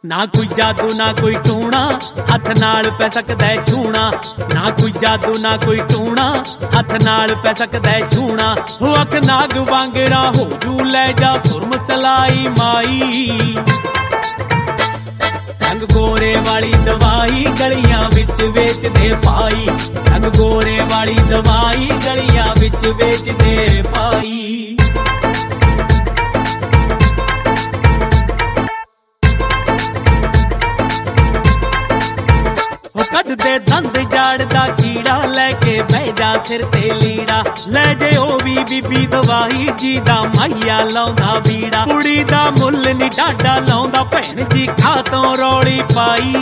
ना कोई जादू ना कोई टूणा, हथ नाल पै सकदा है छूणा। ना कोई जादू ना कोई टूणा, हथ नाल पै सकदा है छूणा। हो अख नाग वांगरा हो जू लै जा सुरम सलाई माई। रंग गोरे वाली दवाई गलियां विच वेचदे पाई। रंग गोरे वाली दवाई गलियां विच वेचदे पाई। कददे दंद जाड़दा कीड़ा, लैके बह जा सिर ते लीड़ा। लै जे ओ भी बीबी दवाई जी दा माइया लाउंदा बीड़ा। कुड़ी दा मुल नी डाडा लाउंदा, भैन जी खातों रौली पाई।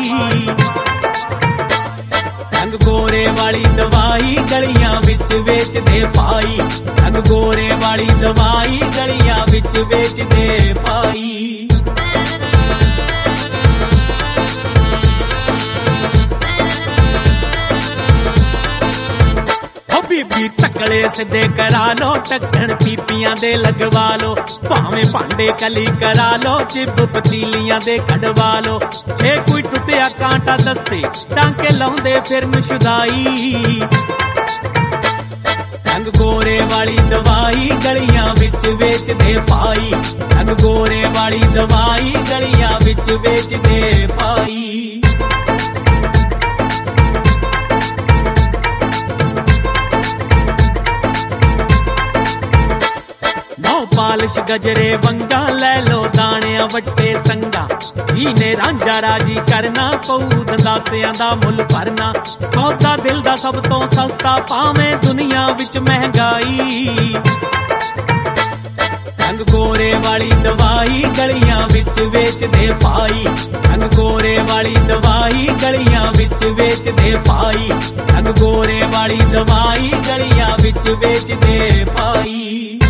रंग गोरे वाली दवाई गलियां विच वेचदे पाई। रंग गोरे वाली दवाई गलियां विच वेचदे पाई। बीबी तकले सिद्धे करा लो, टक्कण पीपियां दे लगवा लो। भावें भांडे कली करा लो, चिब पतीलियां दे कढवा लो। जे कोई टुटिया कांटा दसे, टांके लाउंदे फिरन शुदाई। रंग गोरे वाली दवाई गलियां विच वेचदे पाई। रंग गोरे वाली दवाई गलियां विच वेचदे पाई। पालिश गजरे वंगा, लै लो दाणिया वट्टे संगा। जी ने रांझा राजी करना, पऊ दंदासियां दा मुल भरना। सौदा दिल दा सब तो सस्ता, भावें दुनिया विच महंगाई। रंग गोरे वाली दवाई गलियां विच वेचदे पाई। रंग गोरे वाली दवाई गलियां विच वेचदे पाई। रंग गोरे वाली दवाई गलियां विच वेचदे पाई।